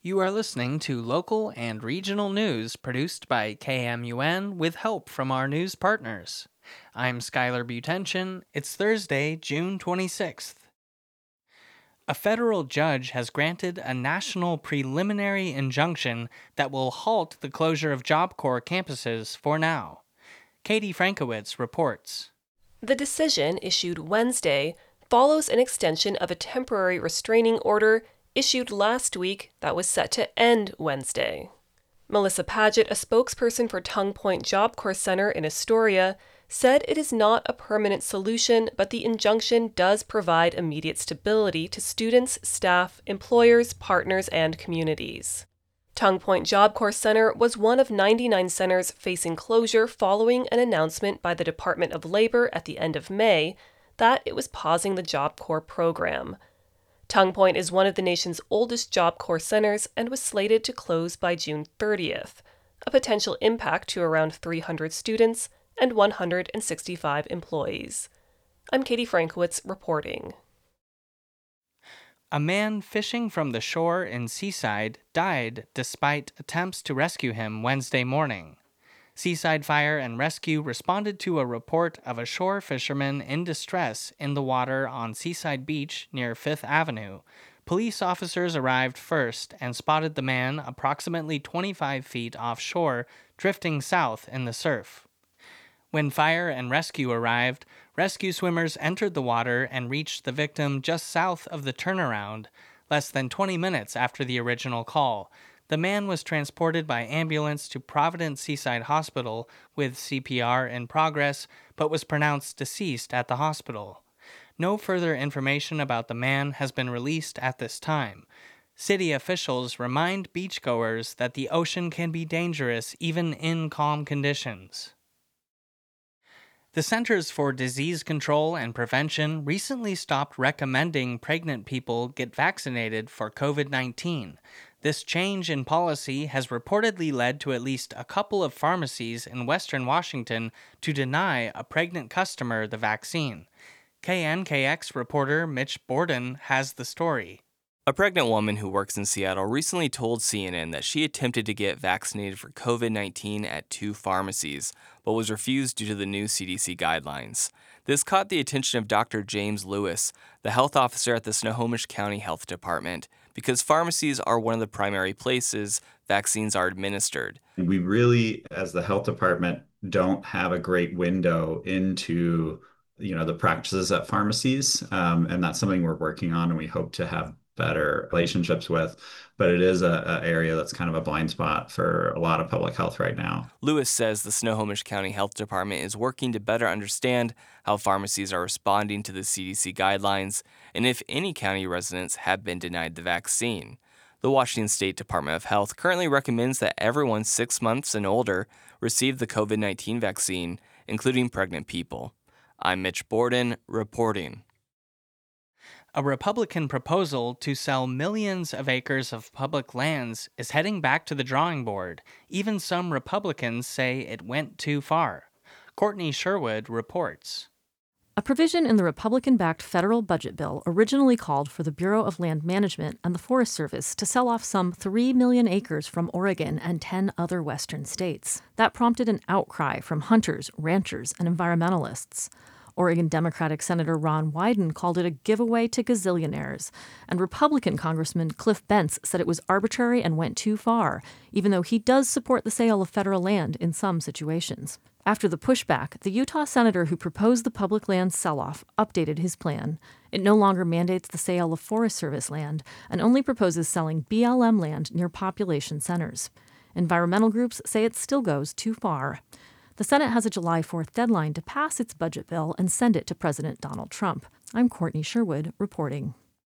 You are listening to local and regional news produced by KMUN with help from our news partners. I'm Skylar Butension. It's Thursday, June 26th. A federal judge has granted a national preliminary injunction that will halt the closure of Job Corps campuses for now. Katie Frankowitz reports. The decision, issued Wednesday, follows an extension of a temporary restraining order issued last week that was set to end Wednesday. Melissa Paget, a spokesperson for Tongue Point Job Corps Center in Astoria, said it is not a permanent solution, but the injunction does provide immediate stability to students, staff, employers, partners, and communities. Tongue Point Job Corps Center was one of 99 centers facing closure following an announcement by the Department of Labor at the end of May that it was pausing the Job Corps program. Tongue Point is one of the nation's oldest Job Corps centers and was slated to close by June 30th, a potential impact to around 300 students and 165 employees. I'm Katie Frankowitz reporting. A man fishing from the shore in Seaside died despite attempts to rescue him Wednesday morning. Seaside Fire and Rescue responded to a report of a shore fisherman in distress in the water on Seaside Beach near 5th Avenue. Police officers arrived first and spotted the man approximately 25 feet offshore, drifting south in the surf. When fire and rescue arrived, rescue swimmers entered the water and reached the victim just south of the turnaround, less than 20 minutes after the original call. The man was transported by ambulance to Providence Seaside Hospital with CPR in progress, but was pronounced deceased at the hospital. No further information about the man has been released at this time. City officials remind beachgoers that the ocean can be dangerous even in calm conditions. The Centers for Disease Control and Prevention recently stopped recommending pregnant people get vaccinated for COVID-19. This change in policy has reportedly led to at least a couple of pharmacies in Western Washington to deny a pregnant customer the vaccine. KNKX reporter Mitch Borden has the story. A pregnant woman who works in Seattle recently told CNN that she attempted to get vaccinated for COVID-19 at 2 pharmacies, but was refused due to the new CDC guidelines. This caught the attention of Dr. James Lewis, the health officer at the Snohomish County Health Department, because pharmacies are one of the primary places vaccines are administered. We really, as the health department, don't have a great window into the practices at pharmacies, and that's something we're working on, and we hope to have better relationships with, but it is a area that's kind of a blind spot for a lot of public health right now. Lewis says the Snohomish County Health Department is working to better understand how pharmacies are responding to the CDC guidelines and if any county residents have been denied the vaccine. The Washington State Department of Health currently recommends that everyone 6 months and older receive the COVID-19 vaccine, including pregnant people. I'm Mitch Borden, reporting. A Republican proposal to sell millions of acres of public lands is heading back to the drawing board. Even some Republicans say it went too far. Courtney Sherwood reports. A provision in the Republican-backed federal budget bill originally called for the Bureau of Land Management and the Forest Service to sell off some 3 million acres from Oregon and 10 other western states. That prompted an outcry from hunters, ranchers, and environmentalists. Oregon Democratic Senator Ron Wyden called it a giveaway to gazillionaires, and Republican Congressman Cliff Bentz said it was arbitrary and went too far, even though he does support the sale of federal land in some situations. After the pushback, the Utah senator who proposed the public land sell-off updated his plan. It no longer mandates the sale of Forest Service land and only proposes selling BLM land near population centers. Environmental groups say it still goes too far. The Senate has a July 4th deadline to pass its budget bill and send it to President Donald Trump. I'm Courtney Sherwood reporting.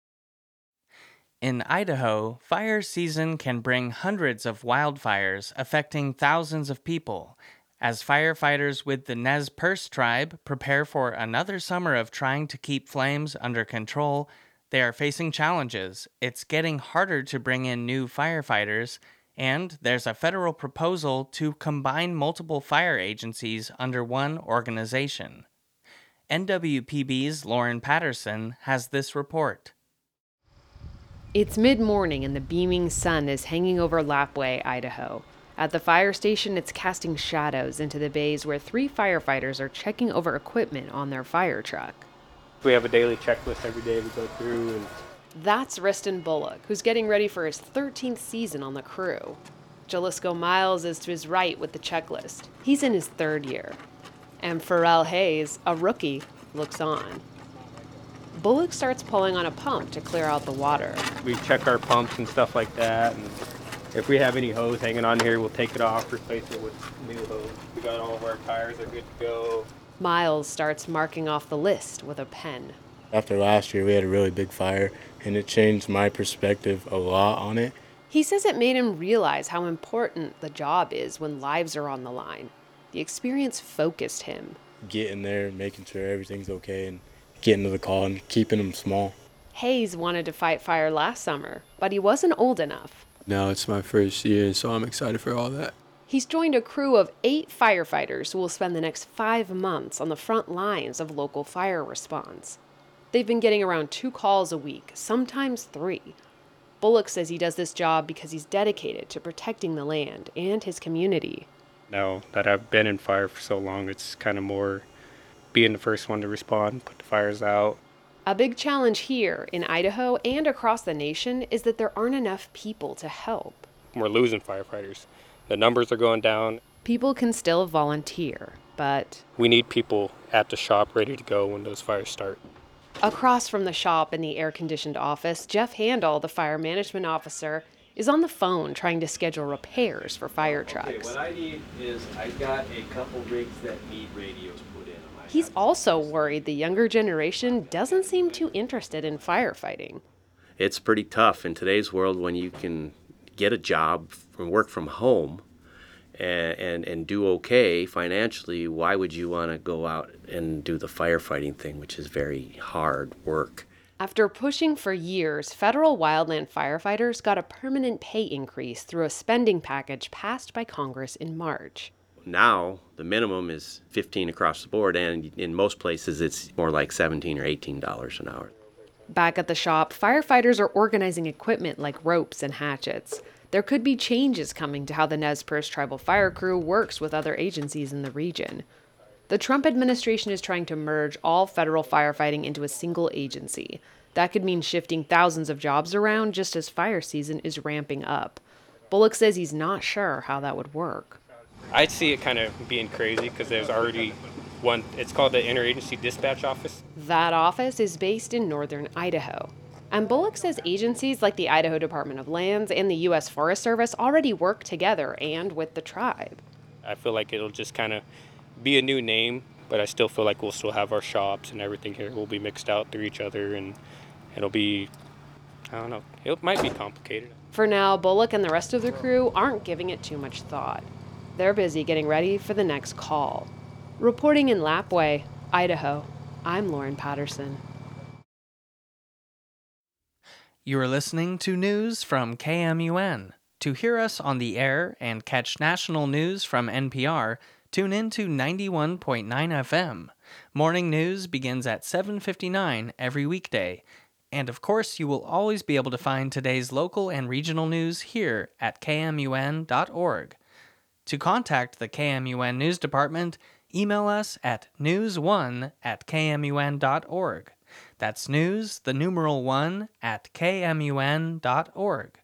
In Idaho, fire season can bring hundreds of wildfires affecting thousands of people. As firefighters with the Nez Perce tribe prepare for another summer of trying to keep flames under control, they are facing challenges. It's getting harder to bring in new firefighters, and there's a federal proposal to combine multiple fire agencies under one organization. NWPB's Lauren Patterson has this report. It's mid-morning and the beaming sun is hanging over Lapwai, Idaho. At the fire station, it's casting shadows into the bays where 3 firefighters are checking over equipment on their fire truck. We have a daily checklist every day we go through. And That's Riston Bullock, who's getting ready for his 13th season on the crew. Jalisco Miles is to his right with the checklist. He's in his 3rd year. And Pharrell Hayes, a rookie, looks on. Bullock starts pulling on a pump to clear out the water. we check our pumps and stuff like that. And if we have any hose hanging on here, we'll take it off, replace it with new hose. We got all of our tires are good to go. Miles starts marking off the list with a pen. After last year, we had a really big fire, and it changed my perspective a lot on it. He says it made him realize how important the job is when lives are on the line. The experience focused him. Getting there, making sure everything's okay, and getting to the call and keeping them small. Hayes wanted to fight fire last summer, but he wasn't old enough. Now it's my first year, so I'm excited for all that. He's joined a crew of 8 firefighters who will spend the next 5 months on the front lines of local fire response. They've been getting around 2 calls a week, sometimes 3. Bullock says he does this job because he's dedicated to protecting the land and his community. Now that I've been in fire for so long, it's kind of more being the first one to respond, put the fires out. A big challenge here in Idaho and across the nation is that there aren't enough people to help. We're losing firefighters. The numbers are going down. People can still volunteer, but We need people at the shop ready to go when those fires start. across from the shop in the air-conditioned office, Jeff Handel, the fire management officer, is on the phone trying to schedule repairs for fire trucks. Okay, what I need is I got a couple rigs that need radios put in them. He's also worried the younger generation doesn't seem too interested in firefighting. It's pretty tough in today's world when you can get a job and work from home and do okay financially. Why would you want to go out and do the firefighting thing, which is very hard work? After pushing for years, federal wildland firefighters got a permanent pay increase through a spending package passed by Congress in March. Now, the minimum is $15 across the board, and in most places it's more like $17 or $18 an hour. Back at the shop, firefighters are organizing equipment like ropes and hatchets. There could be changes coming to how the Nez Perce Tribal Fire Crew works with other agencies in the region. The Trump administration is trying to merge all federal firefighting into a single agency. That could mean shifting thousands of jobs around just as fire season is ramping up. Bullock says he's not sure how that would work. I see it kind of being crazy because there's already one, it's called the Interagency Dispatch Office. That office is based in northern Idaho. And Bullock says agencies like the Idaho Department of Lands and the U.S. Forest Service already work together and with the tribe. I feel like it'll just kind of be a new name, but I still feel like we'll still have our shops and everything here. We'll be mixed out through each other, and it'll be, I don't know, it might be complicated. For now, Bullock and the rest of the crew aren't giving it too much thought. They're busy getting ready for the next call. Reporting in Lapwai, Idaho, I'm Lauren Patterson. You are listening to news from KMUN. To hear us on the air and catch national news from NPR, tune in to 91.9 FM. Morning news begins at 7:59 every weekday. And of course, you will always be able to find today's local and regional news here at kmun.org. To contact the KMUN News Department, email us at news1@kmun.org. That's news, the numeral 1, at kmun.org.